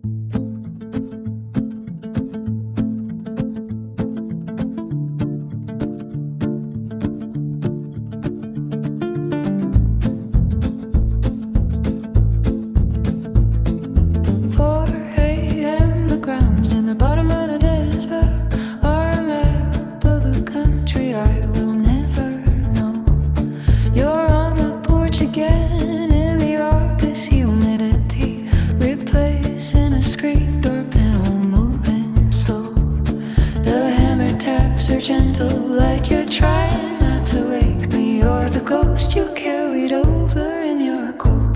Gentle, like you're trying not to wake me. You're the ghost you carried over in your coat.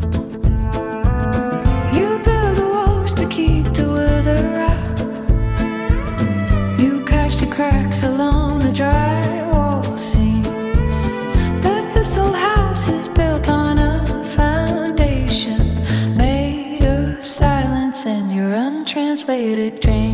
You build the walls to keep the weather out. You catch the cracks along the drywall seams. But this old house is built on a foundation made of silence and your untranslated dreams.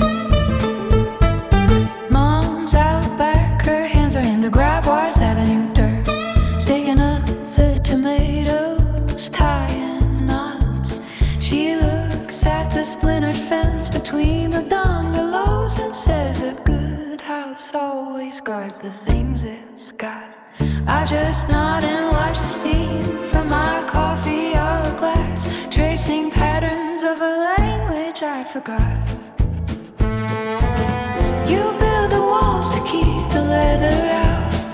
Grabwise Avenue dirt, staking up the tomatoes, tying knots. She looks at the splintered fence between the bungalows and says a good house always guards the things it's got. I just nod and watch the steam from my coffee hourglass, tracing patterns of a language I forgot. You build the walls to keep the leather out.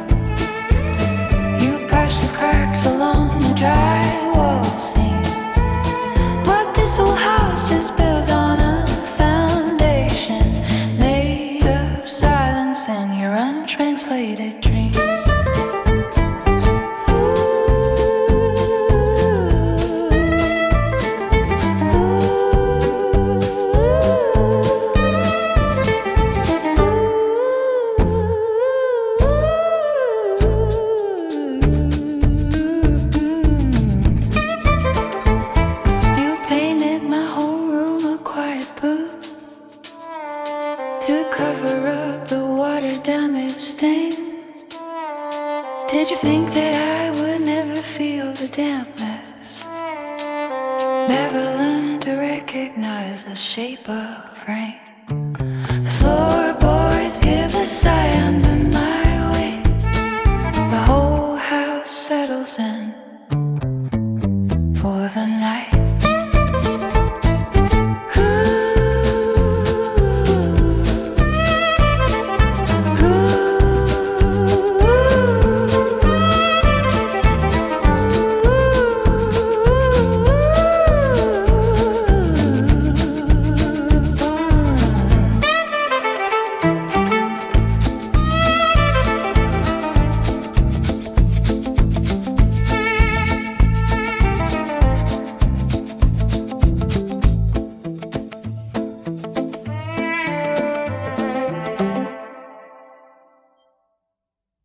Cracks along the drywall seam. But this old house is built on a foundation made of silence and your untranslated dreams. To cover up the water damage stain. Did you think that I would never feel the dampness? Never learned to recognize the shape of rain.